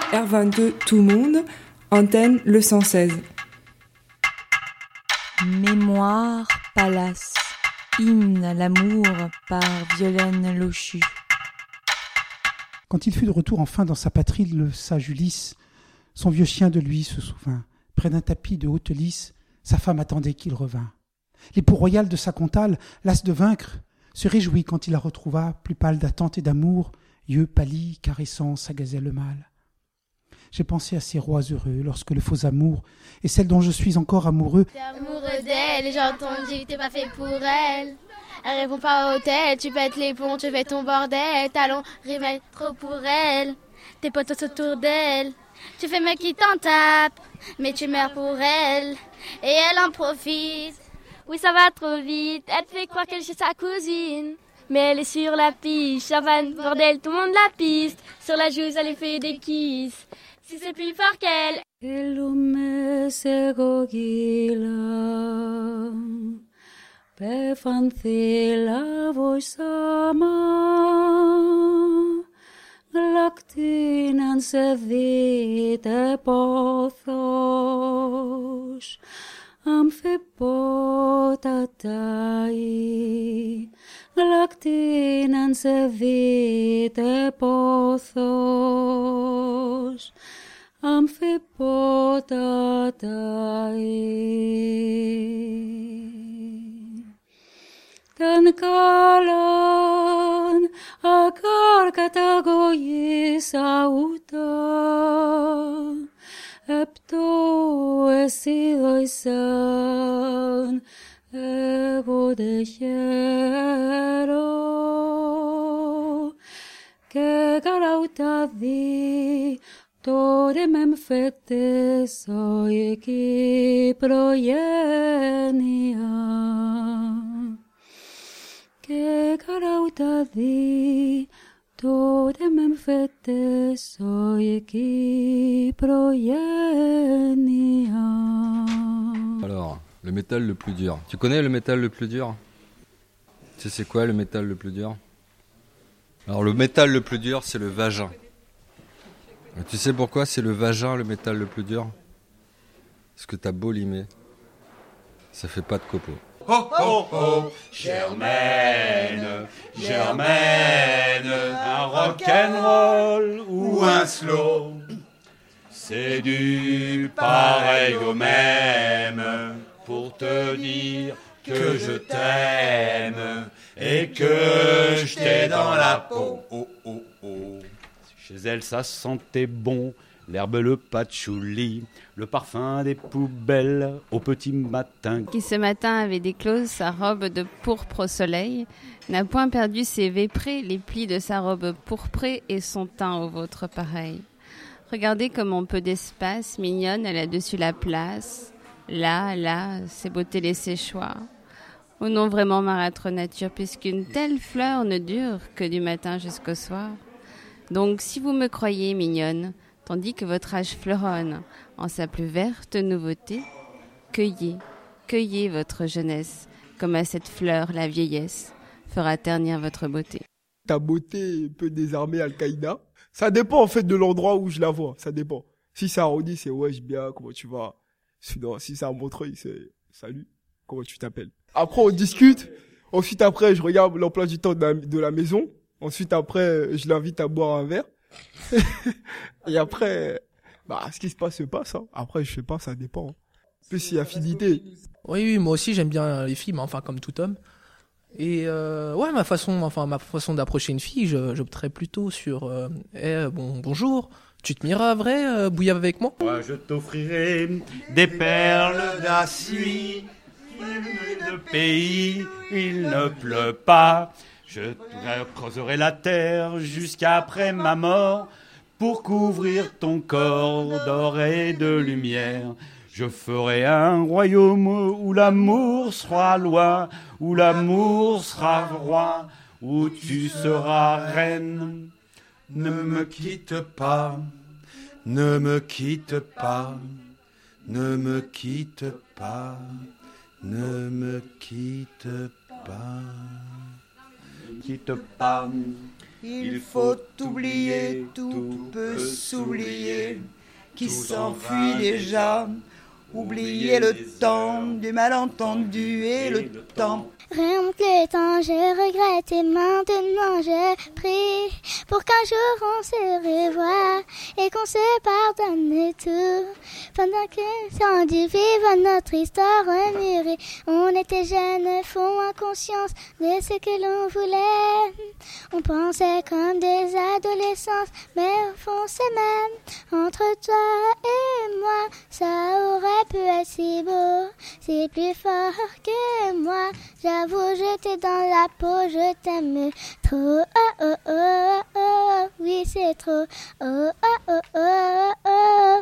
R22 Tout Monde, antenne le 116. Mémoire, palace, hymne à l'amour par Violaine Lochu. Quand il fut de retour enfin dans sa patrie, le sage Ulysse, son vieux chien de lui se souvint. Près d'un tapis de haute lisse, sa femme attendait qu'il revînt. L'époux royal de sa comtale, las de vaincre, se réjouit quand il la retrouva, plus pâle d'attente et d'amour, yeux pâlis, caressant sa gazelle mâle. J'ai pensé à ces rois heureux, lorsque le faux amour est celle dont je suis encore amoureux. T'es amoureux d'elle, et j'ai entendu que t'es pas fait pour elle. Elle répond pas au hôtel, tu pètes les ponts, tu fais ton bordel. Talons rimaient trop pour elle, tes potes autour d'elle. Tu fais mec qui t'en tape, mais tu meurs pour elle. Et elle en profite, oui ça va trop vite. Elle te fait croire qu'elle est chez sa cousine, mais elle est sur la piste. Chavanne, bordel, tout le monde la piste. Sur la joue, ça lui fait des kisses. Si c'est plus fort qu'elle. Elume segogila, pefanthila voisama, galactinan sedite pothos, amphipotatai, galactinan sedite pothos, amphipotatai. Tan kalan akar katagoyi sauta, epto esidoisan ego de hiero, que garauta di tore mem fete soy ki proyenia. Que garauta di tore mem fete soy ki proyenia. Alors, le métal le plus dur. Tu connais le métal le plus dur ? Tu sais c'est quoi le métal le plus dur ? Alors le métal le plus dur, c'est le vagin. Et tu sais pourquoi c'est le vagin le métal le plus dur ? Parce que t'as beau limer, ça fait pas de copeaux. Oh oh oh, Germaine, Germaine, un rock'n'roll ou un slow, c'est du pareil au même pour te dire que je t'aime et que je t'ai dans la peau. Oh oh oh. Chez elle ça sentait bon, l'herbe, le patchouli, le parfum des poubelles au petit matin. Qui ce matin avait déclose sa robe de pourpre au soleil, n'a point perdu ses véprés, les plis de sa robe pourprée et son teint au vôtre pareil. Regardez comme on peu d'espace, mignonne, elle a dessus la place. Là, ses beautés les séchoirs. Oh non, vraiment marâtre nature, puisqu'une telle fleur ne dure que du matin jusqu'au soir. Donc, si vous me croyez mignonne, tandis que votre âge fleuronne en sa plus verte nouveauté, cueillez votre jeunesse, comme à cette fleur la vieillesse fera ternir votre beauté. Ta beauté peut désarmer Al-Qaïda. Ça dépend en fait de l'endroit où je la vois, ça dépend. Si c'est à Rony, c'est wesh bien, comment tu vas? Sinon, si c'est à Montreuil, c'est salut, comment tu t'appelles? Après, on discute. Ensuite, après, je regarde l'emploi du temps de la maison. Ensuite, après, je l'invite à boire un verre. Et après, ce qui se passe, hein. Après, je sais pas, ça dépend. Plus si affinité. Oui, moi aussi, j'aime bien les filles, enfin, comme tout homme. Et ma façon d'approcher une fille, j'opterais plutôt sur bonjour, tu te miras vrai bouillir avec moi? Moi je t'offrirai des perles d'acier, de pays il ne pleut pas. Je creuserai la terre jusqu'après ma mort pour couvrir ton corps d'or et de lumière. Je ferai un royaume où l'amour sera loi, où l'amour sera roi, où tu seras reine. Ne me quitte pas, ne me quitte pas, ne me quitte pas, ne me quitte pas. Ne quitte pas. Il faut oublier, tout peut tous oubliés, qui s'enfuit déjà. Oublier le temps du malentendu et le temps. Remonte le temps, je regrette et maintenant je prie pour qu'un jour on se revoie et qu'on se pardonne tout. Pendant que sans Dieu vive notre histoire murée, on était jeunes, fous, inconscience de ce que l'on voulait. On pensait comme des adolescents, mais au fond c'est même entre toi et moi, ça aurait pu être si beau, c'est plus fort que moi. J'avoue, j'étais dans la peau, je t'aime trop, oh oh oh oh, oui c'est trop, oh oh oh oh oh.